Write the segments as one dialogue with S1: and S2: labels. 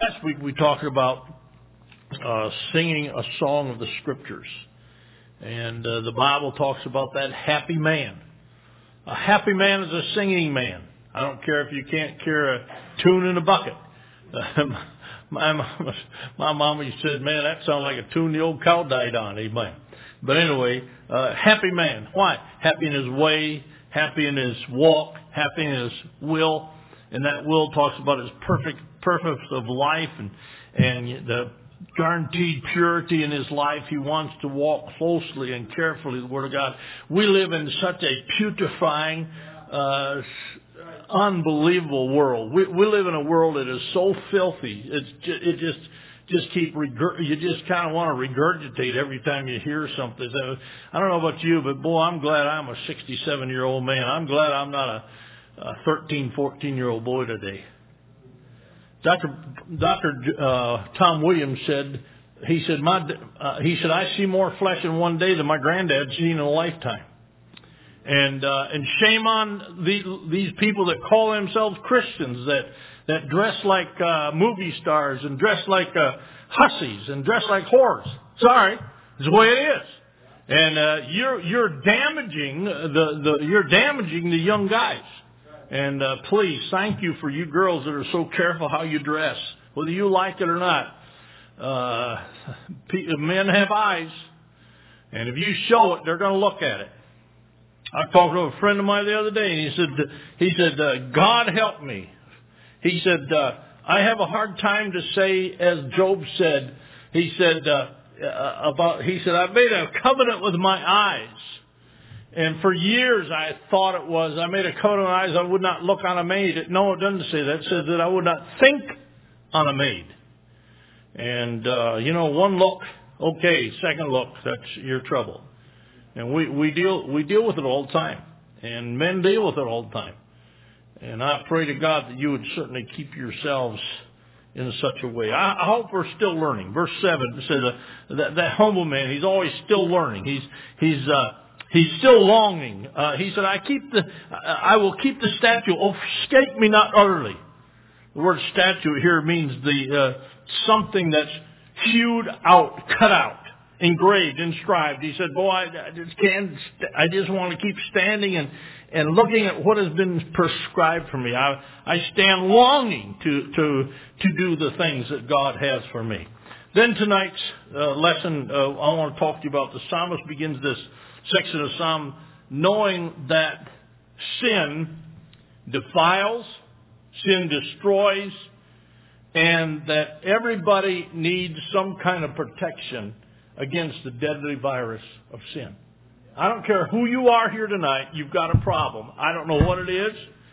S1: Last week we talked about singing a song of the Scriptures. And the Bible talks about that happy man. A happy man is a singing man. I don't care if you can't carry a tune in a bucket. My mama said, man, that sounds like a tune the old cow died on. Amen. But anyway, happy man. Why? Happy in his way, happy in his walk, happy in his will. And that will talks about his perfect purpose of life and the guaranteed purity in his life. He wants to walk closely and carefully the Word of God. We live in such a putrefying, unbelievable world. We live in a world that is so filthy. You just kind of want to regurgitate every time you hear something. I don't know about you, but boy, I'm glad I'm a 67-year-old man. I'm glad I'm not a 13, 14-year-old boy today. Dr. Tom Williams said, I see more flesh in one day than my granddad seen in a lifetime. And shame on these people that call themselves Christians that dress like movie stars and dress like hussies and dress like whores. Sorry, it's the way it is. And you're damaging the young guys. And please, thank you for you girls that are so careful how you dress, whether you like it or not. Men have eyes, and if you show it, they're going to look at it. I talked to a friend of mine the other day, and he said, God help me. He said, I have a hard time to say, as Job said. He said, I made a covenant with my eyes. And for years I thought it was, I made a covenant with my eyes, I would not look on a maid. No, it doesn't say that. It says that I would not think on a maid. And, one look, okay, second look, that's your trouble. And we deal with it all the time. And men deal with it all the time. And I pray to God that you would certainly keep yourselves in such a way. I hope we're still learning. Verse 7 says that humble man, he's always still learning. He's still longing. He said, I will keep the statute. Escape me not utterly. The word statute here means something that's hewed out, cut out, engraved, inscribed. He said, boy, I just want to keep standing and looking at what has been prescribed for me. I stand longing to do the things that God has for me. Then tonight's lesson, I want to talk to you about. The psalmist begins this section of Psalm knowing that sin defiles, sin destroys, and that everybody needs some kind of protection against the deadly virus of sin. I don't care who you are here tonight, you've got a problem. I don't know what it is.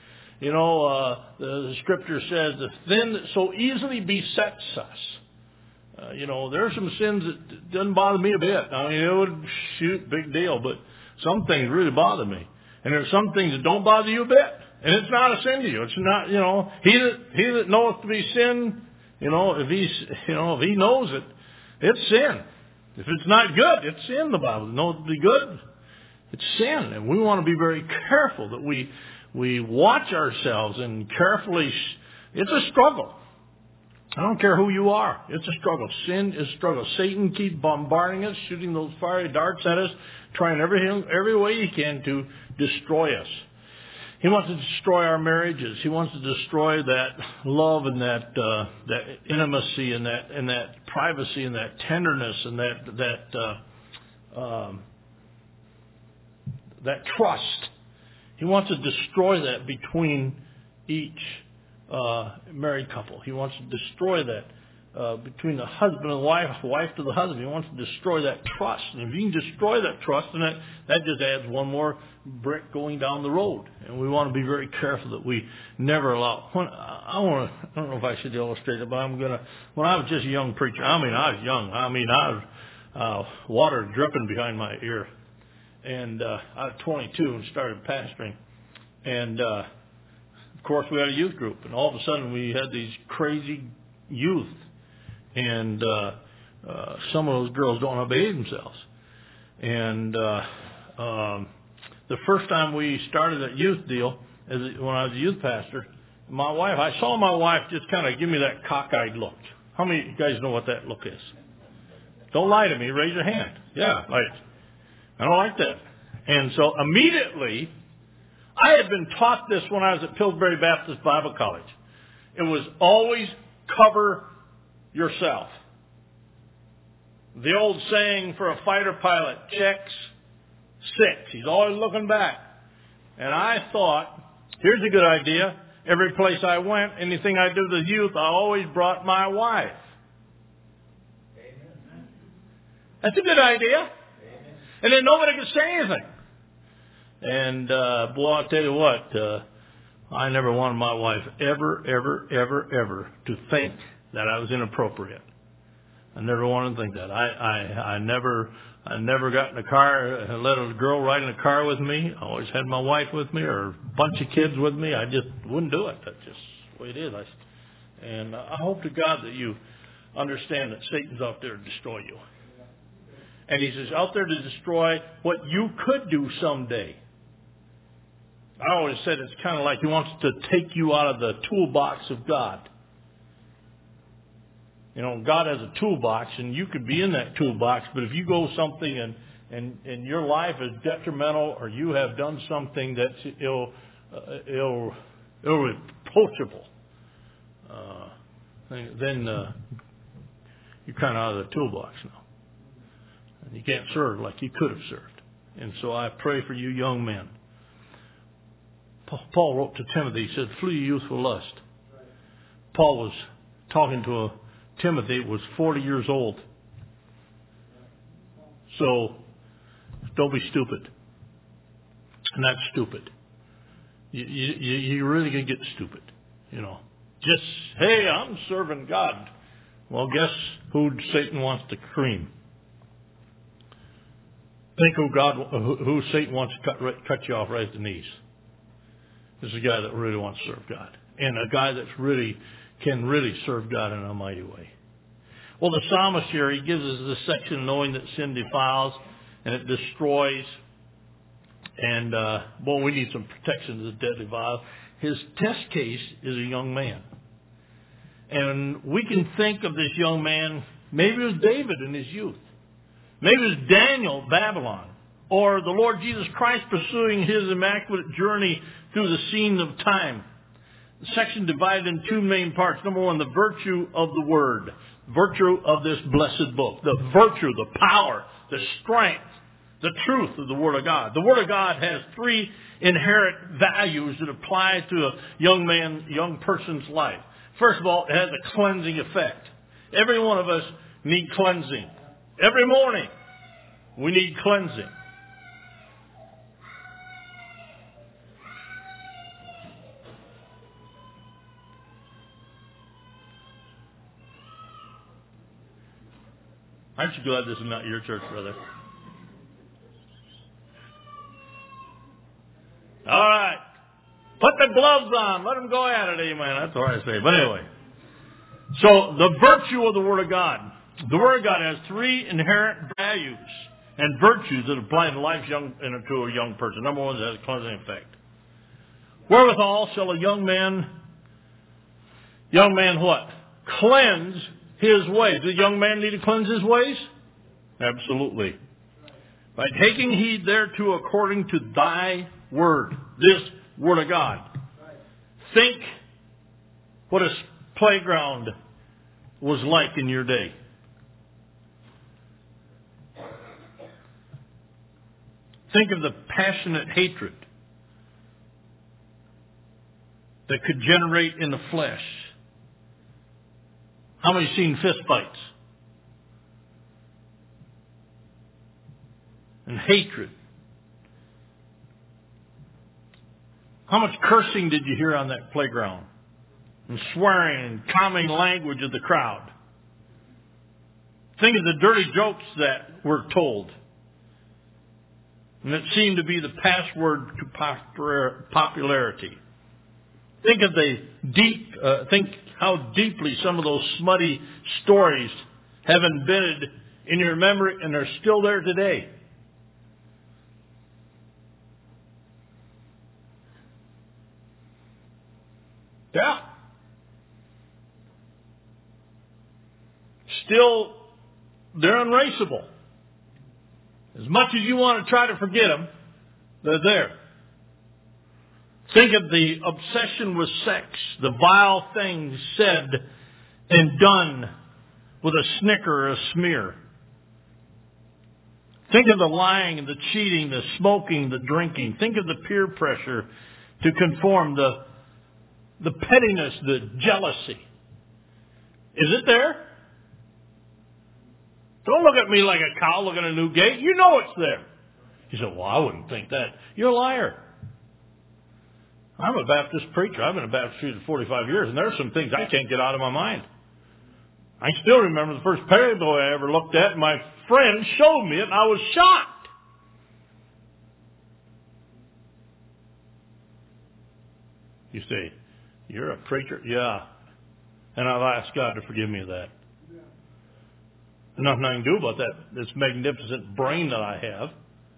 S1: The Scripture says the sin that so easily besets us. There are some sins that doesn't bother me a bit. I mean, it would big deal, but some things really bother me. And there's some things that don't bother you a bit. And it's not a sin to you. It's not, he that knoweth to be sin, if he knows it, it's sin. If it's not good, it's sin, the Bible. Know it to be good, it's sin. And we want to be very careful that we watch ourselves and carefully, it's a struggle. I don't care who you are. It's a struggle. Sin is a struggle. Satan keeps bombarding us, shooting those fiery darts at us, trying every way he can to destroy us. He wants to destroy our marriages. He wants to destroy that love and that intimacy and that privacy and that tenderness and that trust. He wants to destroy that between each married couple. He wants to destroy that between the husband and wife to the husband. He wants to destroy that trust. And if you can destroy that trust, then that just adds one more brick going down the road. And we want to be very careful that we never allow. I don't know if I should illustrate it, but when I was just a young preacher, I was water dripping behind my ear. And I was 22 and started pastoring. And of course, we had a youth group, and all of a sudden we had these crazy youth, and some of those girls don't obey themselves. And the first time we started that youth deal, when I was a youth pastor, My wife, I saw my wife just kind of give me that cockeyed look. How many of you guys know what that look is? Don't lie to me. Raise your hand. Yeah, I don't like that. And so immediately, I had been taught this when I was at Pillsbury Baptist Bible College. It was always cover yourself. The old saying for a fighter pilot, checks 6. He's always looking back. And I thought, here's a good idea. Every place I went, anything I did with the youth, I always brought my wife. Amen. That's a good idea. Amen. And then nobody could say anything. And, boy, I'll tell you what, I never wanted my wife ever to think that I was inappropriate. I never wanted to think that. I never got in a car and let a girl ride in a car with me. I always had my wife with me or a bunch of kids with me. I just wouldn't do it. That's just the way it is. And I hope to God that you understand that Satan's out there to destroy you. And he's out there to destroy what you could do someday. I always said it's kind of like he wants to take you out of the toolbox of God. You know, God has a toolbox, and you could be in that toolbox, but if you go something and your life is detrimental or you have done something that's irreproachable, then you're kind of out of the toolbox now. And you can't serve like you could have served. And so I pray for you young men. Paul wrote to Timothy, he said, flee youthful lust. Paul was talking to Timothy, was 40 years old. So, don't be stupid. And that's stupid. You really can get stupid, you know. Just, hey, I'm serving God. Well, guess who Satan wants to cream? Think who Satan wants to cut you off right at the knees. This is a guy that really wants to serve God. And a guy that's can really serve God in a mighty way. Well, the psalmist here, he gives us this section, knowing that sin defiles and it destroys. And, we need some protection to the deadly vial. His test case is a young man. And we can think of this young man, maybe it was David in his youth. Maybe it was Daniel, Babylon. Or the Lord Jesus Christ pursuing his immaculate journey through the scene of time. The section divided in two main parts. Number one, the virtue of the Word. Virtue of this blessed book. The virtue, the power, the strength, the truth of the Word of God. The Word of God has three inherent values that apply to a young person's life. First of all, it has a cleansing effect. Every one of us need cleansing. Every morning, we need cleansing. Aren't you glad this is not your church, brother? All right. Put the gloves on. Let them go at it, amen. That's what I say. But anyway. So, the virtue of the Word of God. The Word of God has three inherent values and virtues that apply to life to a young person. Number one, it has a cleansing effect. Wherewithal shall a young man what? Cleanse his ways. Does a young man need to cleanse his ways? Absolutely. By taking heed thereto according to thy word. This Word of God. Think what a playground was like in your day. Think of the passionate hatred that could generate in the flesh. How many seen fist fights? And hatred. How much cursing did you hear on that playground? And swearing and common language of the crowd. Think of the dirty jokes that were told. And it seemed to be the password to popularity. Think of think how deeply some of those smutty stories have embedded in your memory, and they're still there today. still, they're unraceable. As much as you want to try to forget them, they're there. Think of the obsession with sex, the vile things said and done with a snicker or a smear. Think of the lying and the cheating, the smoking, the drinking. Think of the peer pressure to conform, the pettiness, the jealousy. Is it there? Don't look at me like a cow looking at a new gate. You know it's there. You say, well, I wouldn't think that. You're a liar. I'm a Baptist preacher. I've been a Baptist preacher for 45 years, and there are some things I can't get out of my mind. I still remember the first parable I ever looked at, and my friend showed me it, and I was shocked. You say, you're a preacher? Yeah. And I'll ask God to forgive me of that. Nothing I can do about that, this magnificent brain that I have.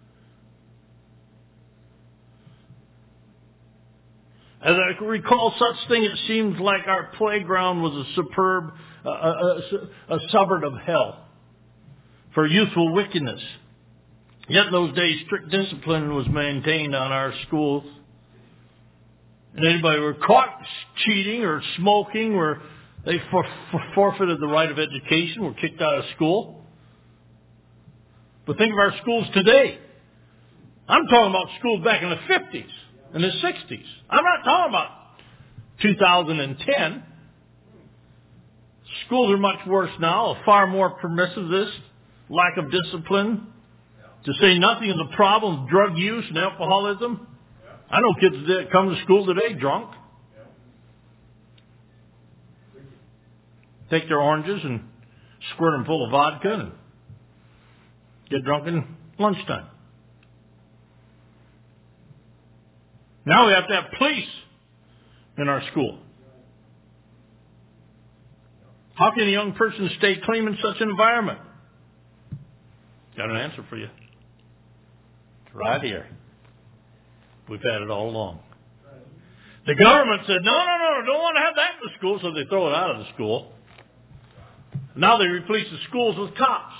S1: As I recall such thing, it seems like our playground was a superb, a suburb of hell for youthful wickedness. Yet in those days, strict discipline was maintained on our schools. And anybody who were caught cheating or smoking, they forfeited the right of education, were kicked out of school. But think of our schools today. I'm talking about schools back in the 50s. In the 60s. I'm not talking about 2010. Schools are much worse now, far more permissivist, lack of discipline, to say nothing of the problem of drug use and alcoholism. I know kids that come to school today drunk. Take their oranges and squirt them full of vodka and get drunk in lunchtime. Now we have to have police in our school. How can a young person stay clean in such an environment? Got an answer for you. It's right here. We've had it all along. The government said, no, don't want to have that in the school, so they throw it out of the school. Now they replace the schools with cops.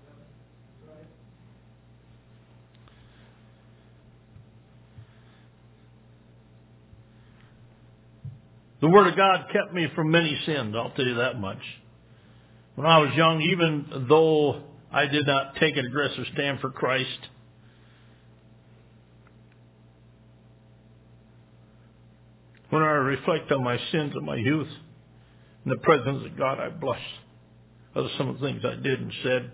S1: The Word of God kept me from many sins, I'll tell you that much. When I was young, even though I did not take an aggressive stand for Christ, when I reflect on my sins of my youth, in the presence of God, I blush over some of the things I did and said.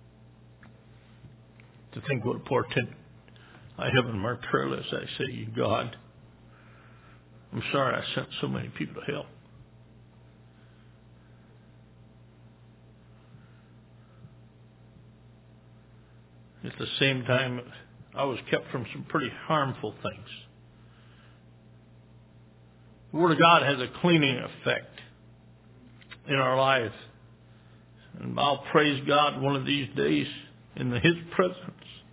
S1: To think what a poor tent I have in my prayer list, I say, God, I'm sorry I sent so many people to hell. At the same time, I was kept from some pretty harmful things. The Word of God has a cleaning effect in our life. And I'll praise God one of these days in His presence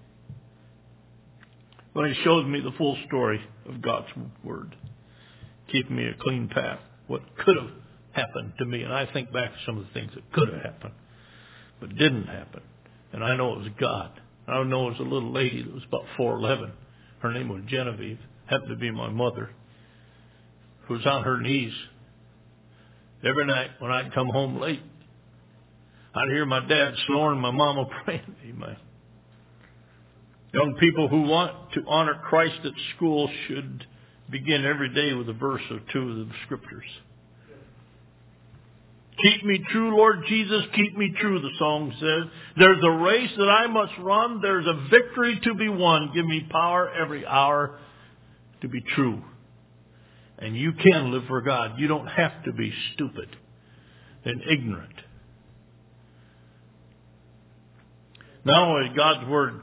S1: when He shows me the full story of God's Word, keeping me a clean path. What could have happened to me, and I think back to some of the things that could have happened, but didn't happen. And I know it was God. I know it was a little lady that was about 4'11". Her name was Genevieve. Happened to be my mother, who was on her knees every night when I'd come home late. I'd hear my dad snoring, my mama praying. Amen. Young people who want to honor Christ at school should begin every day with a verse or two of the Scriptures. Keep me true, Lord Jesus, keep me true, the song says. There's a race that I must run. There's a victory to be won. Give me power every hour to be true. And you can live for God. You don't have to be stupid and ignorant. Not only is God's Word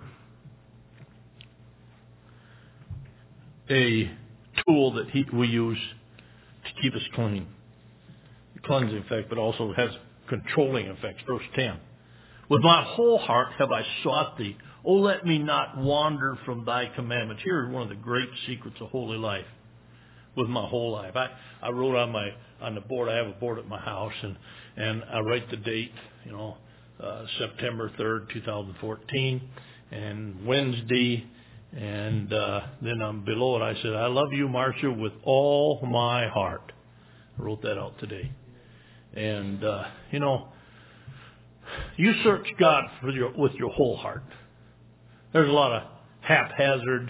S1: a tool that we use to keep us clean, cleansing effect, but also has controlling effects. Verse 10. With my whole heart have I sought thee. Oh, let me not wander from thy commandments. Here is one of the great secrets of holy life. with my whole life. I wrote on the board. I have a board at my house, and I write the date, September 3rd, 2014, and Wednesday, and then below it I said, I love you, Marcia, with all my heart. I wrote that out today. And, you search God with your whole heart. There's a lot of haphazard,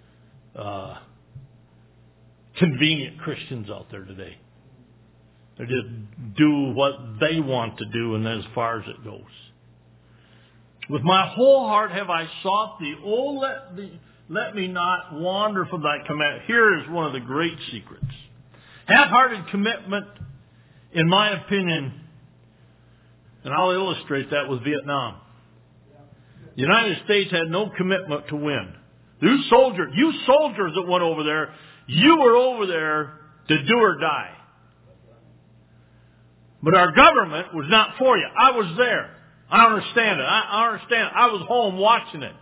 S1: convenient Christians out there today. They just do what they want to do, and as far as it goes. With my whole heart have I sought thee. Oh, let me not wander from thy command. Here is one of the great secrets. Half-hearted commitment, in my opinion, and I'll illustrate that with Vietnam. The United States had no commitment to win. You soldiers that went over there, you were over there to do or die. But our government was not for you. I was there. I understand it. I understand. I was home watching it.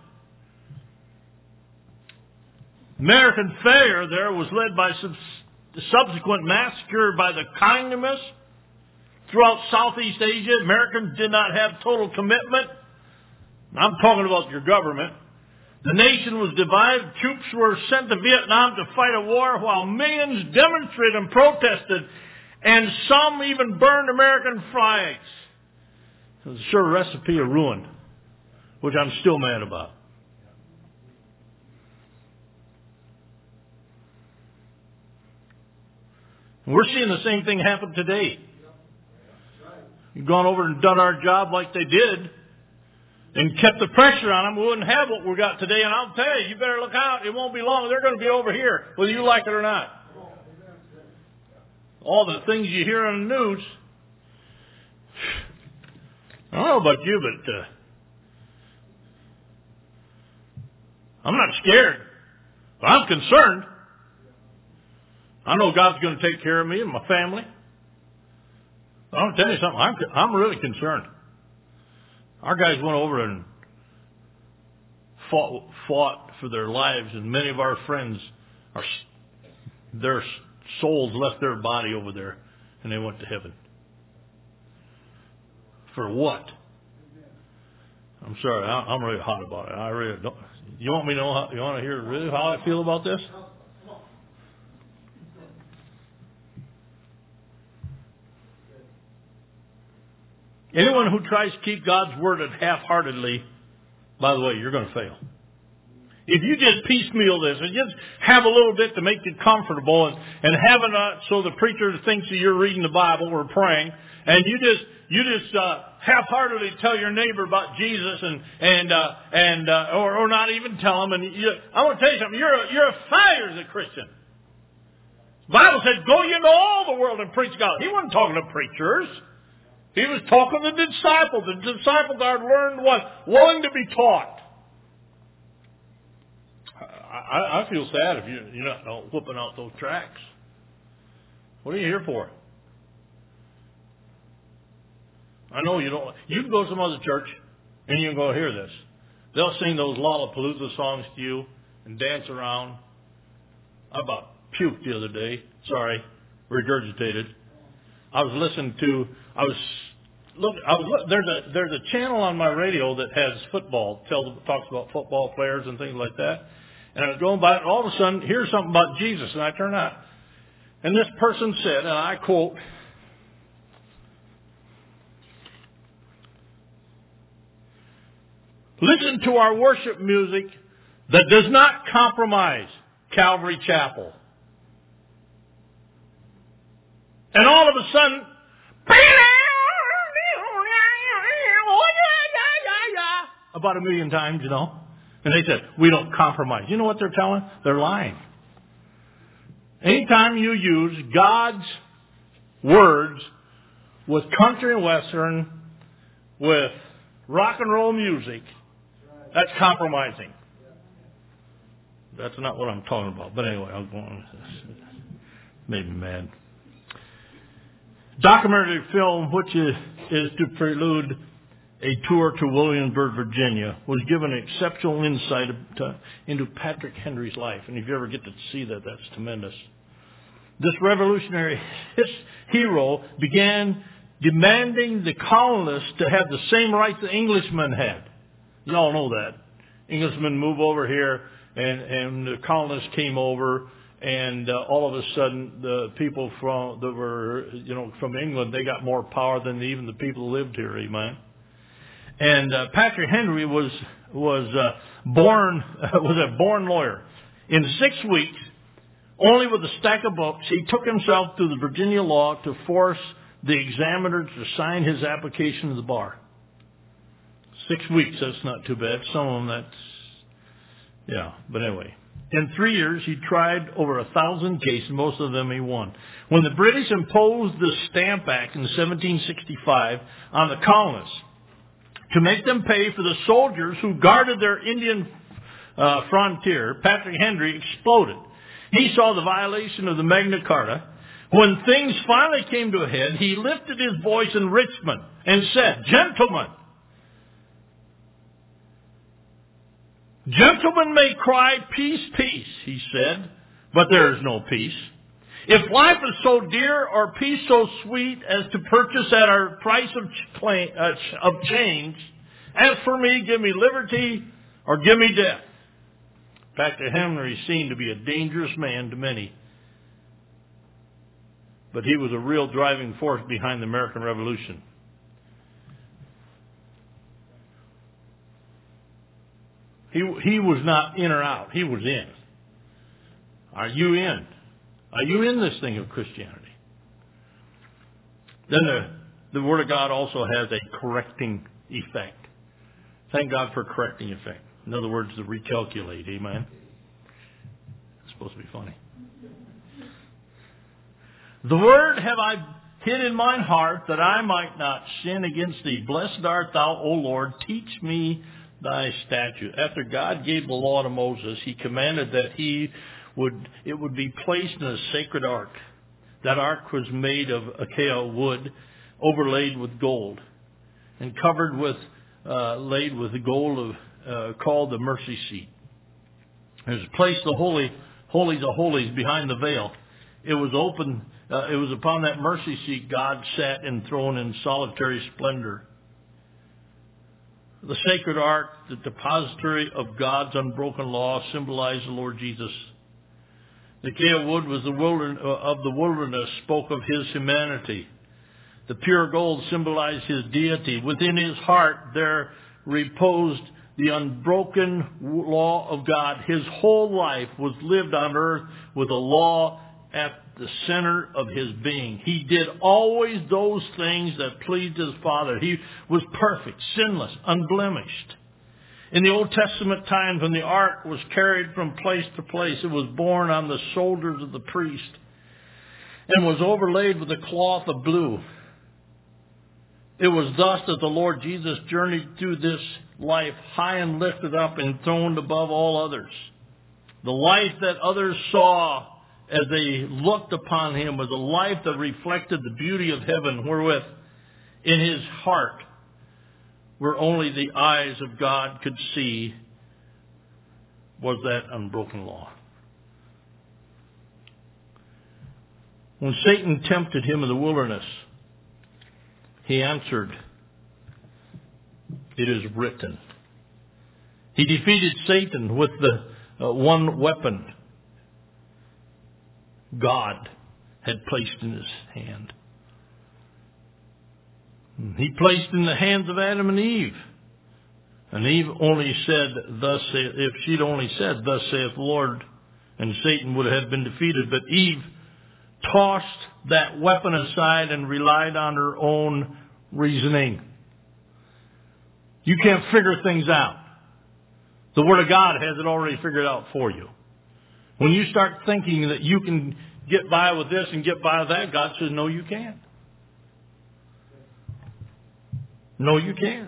S1: American failure there was led by subsequent massacre by the communists throughout Southeast Asia. Americans did not have total commitment. I'm talking about your government. The nation was divided. Troops were sent to Vietnam to fight a war while millions demonstrated and protested, and some even burned American flags. It was a sure recipe of ruin, which I'm still mad about. And we're seeing the same thing happen today. You've gone over and done our job like they did and kept the pressure on them. We wouldn't have what we got today. And I'll tell you, you better look out. It won't be long. They're going to be over here, whether you like it or not. All the things you hear on the news. I don't know about you, but I'm not scared. But I'm concerned. I know God's going to take care of me and my family. I'm going to tell you something. I'm really concerned. Our guys went over and fought for their lives, and many of our friends, their souls left their body over there, and they went to heaven. For what? I'm sorry. I'm really hot about it. I really don't. You want me to know? You want to hear really how I feel about this? Anyone who tries to keep God's word half-heartedly, by the way, you're going to fail. If you just piecemeal this and just have a little bit to make you comfortable and have it so the preacher thinks that you're reading the Bible or praying, and you just half-heartedly tell your neighbor about Jesus or not even tell him. And I want to tell you something. You're a failure as a Christian. The Bible said, "Go ye into all the world and preach God." He wasn't talking to preachers. He was talking to the disciples. The disciples are learned what? Willing to be taught. I feel sad if you're not whooping out those tracts. What are you here for? I know you don't. You can go to some other church and you can go hear this. They'll sing those Lollapalooza songs to you and dance around. I about puked the other day. Sorry, regurgitated. There's a channel on my radio that has football, talks about football players and things like that. And I was going by it, and all of a sudden, here's something about Jesus, and I turn out. And this person said, and I quote, "Listen to our worship music that does not compromise Calvary Chapel." And all of a sudden, about 1 million times, And they said, "We don't compromise." You know what they're telling? They're lying. Anytime you use God's words with country and western, with rock and roll music, that's compromising. That's not what I'm talking about. But anyway, I'll go on with this. Made me mad. Documentary film, which is to prelude a tour to Williamsburg, Virginia, was given exceptional insight into Patrick Henry's life. And if you ever get to see that, that's tremendous. this revolutionary hero began demanding the colonists to have the same rights the Englishmen had. You all know that. Englishmen move over here, and the colonists came over, and all of a sudden the people from England, they got more power than even the people who lived here. Amen. And Patrick Henry was a born lawyer. In 6 weeks, only with a stack of books, he took himself to the Virginia law to force the examiner to sign his application to the bar. 6 weeks, that's not too bad. Some of them, but anyway. In 3 years, he tried over 1,000 cases. Most of them he won. When the British imposed the Stamp Act in 1765 on the colonists to make them pay for the soldiers who guarded their Indian frontier, Patrick Henry exploded. He saw the violation of the Magna Carta. When things finally came to a head, he lifted his voice in Richmond and said, Gentlemen may cry, peace, peace, he said, but there is no peace. If life is so dear or peace so sweet as to purchase at our price of change, as for me, give me liberty or give me death. Patrick Henry seemed to be a dangerous man to many, but he was a real driving force behind the American Revolution. He was not in or out. He was in. Are you in? Are you in this thing of Christianity? Then the Word of God also has a correcting effect. Thank God for correcting effect. In other words, to recalculate. Amen? It's supposed to be funny. The Word have I hid in mine heart that I might not sin against thee. Blessed art thou, O Lord. Teach me thy statute. After God gave the law to Moses, he commanded that it would be placed in a sacred ark. That ark was made of acacia wood, overlaid with gold, and covered with laid with the gold called the mercy seat. It was placed the holies of holies behind the veil. It was open. It was upon that mercy seat God sat enthroned in solitary splendor. The sacred ark, the depository of God's unbroken law, symbolized the Lord Jesus. The acacia wood was of the wilderness, spoke of his humanity. The pure gold symbolized his deity. Within his heart there reposed the unbroken law of God. His whole life was lived on earth with a law at the center of his being. He did always those things that pleased his Father. He was perfect, sinless, unblemished. In the Old Testament times, when the ark was carried from place to place, it was borne on the shoulders of the priest and was overlaid with a cloth of blue. It was thus that the Lord Jesus journeyed through this life, high and lifted up, enthroned above all others. The life that others saw as they looked upon him was a life that reflected the beauty of heaven, wherewith in his heart, where only the eyes of God could see, was that unbroken law. When Satan tempted him in the wilderness, he answered, "It is written." He defeated Satan with the one weapon God had placed in his hand. He placed in the hands of Adam and Eve. And Eve only said, if she'd only said, "Thus saith the Lord," and Satan would have been defeated. But Eve tossed that weapon aside and relied on her own reasoning. You can't figure things out. The Word of God has it already figured out for you. When you start thinking that you can get by with this and get by with that, God says, no, you can't. No, you can't.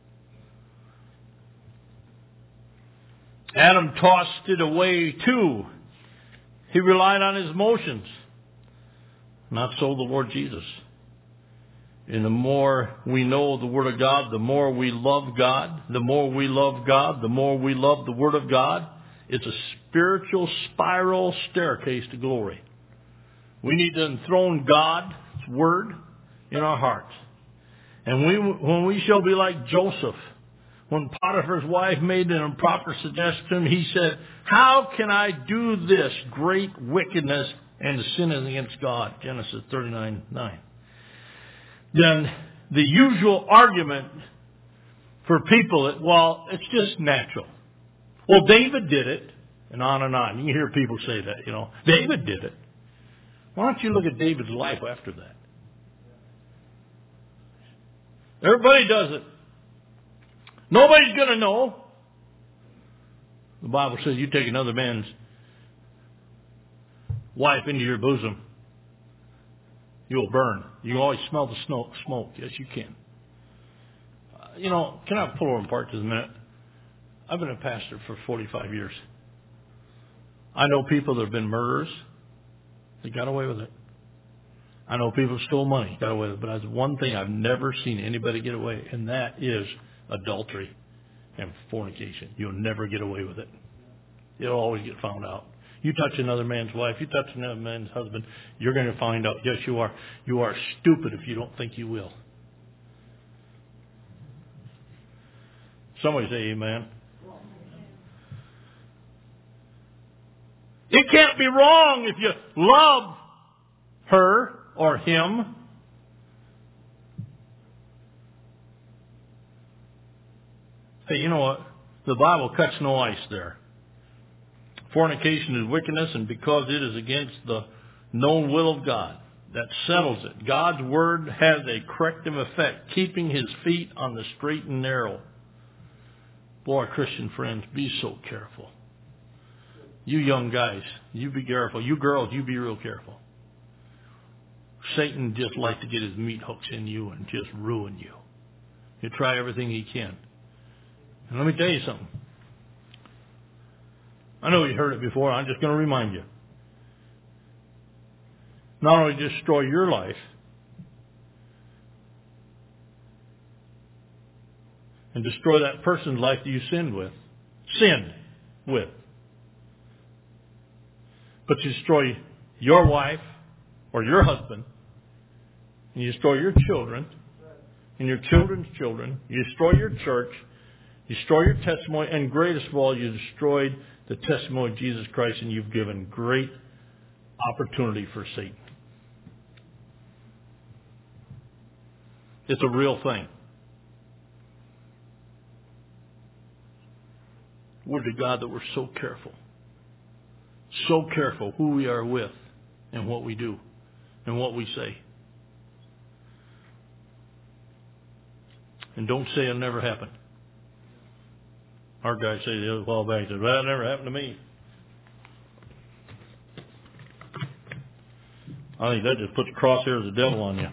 S1: Adam tossed it away too. He relied on his emotions. Not so the Lord Jesus. And the more we know the Word of God, the more we love God. The more we love God, the more we love the Word of God. It's a spiritual spiral staircase to glory. We need to enthrone God's Word in our hearts. And when we shall be like Joseph, when Potiphar's wife made an improper suggestion, he said, how can I do this great wickedness and sin against God? Genesis 39:9. Then the usual argument for people, it's just natural. Well, David did it, and on and on. You can hear people say that, David did it. Why don't you look at David's life after that? Everybody does it. Nobody's going to know. The Bible says you take another man's wife into your bosom, you'll burn. You can always smell the smoke. Yes, you can. Can I pull her apart just a minute? I've been a pastor for 45 years. I know people that have been murderers. They got away with it. I know people stole money, got away with it. But that's one thing I've never seen anybody get away, and that is adultery and fornication. You'll never get away with it. You'll always get found out. You touch another man's wife, you touch another man's husband, you're going to find out. Yes, you are. You are stupid if you don't think you will. Somebody say amen. It can't be wrong if you love her or him. Hey, you know what? The Bible cuts no ice there. Fornication is wickedness, and because it is against the known will of God, that settles it. God's Word has a corrective effect, keeping His feet on the straight and narrow. Boy, Christian friends, be so careful. You young guys, you be careful. You girls, you be real careful. Satan just likes to get his meat hooks in you and just ruin you. He'll try everything he can. And let me tell you something. I know you heard it before. I'm just going to remind you. Not only destroy your life, and destroy that person's life that you sinned with, but you destroy your wife or your husband, and you destroy your children and your children's children. You destroy your church. You destroy your testimony, and greatest of all, you destroyed the testimony of Jesus Christ, and you've given great opportunity for Satan. It's a real thing. Would to God that we're so careful who we are with and what we do and what we say. And don't say it'll never happen. Our guy said the other while back, he said, well, that never happened to me. I think that just puts the crosshairs of the devil on you.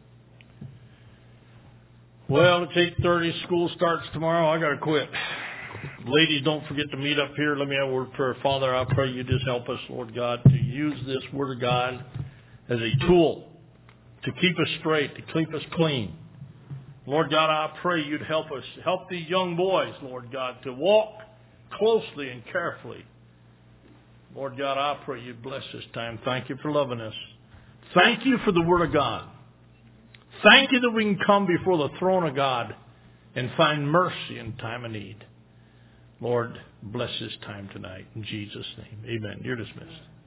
S1: Well, it's 8:30. School starts tomorrow. I got to quit. Ladies, don't forget to meet up here. Let me have a word of prayer. Father, I pray you just help us, Lord God, to use this Word of God as a tool to keep us straight, to keep us clean. Lord God, I pray you'd help us, help these young boys, Lord God, to walk closely and carefully. Lord God, I pray you'd bless this time. Thank you for loving us. Thank you for the Word of God. Thank you that we can come before the throne of God and find mercy in time of need. Lord, bless this time tonight. In Jesus' name, amen. You're dismissed.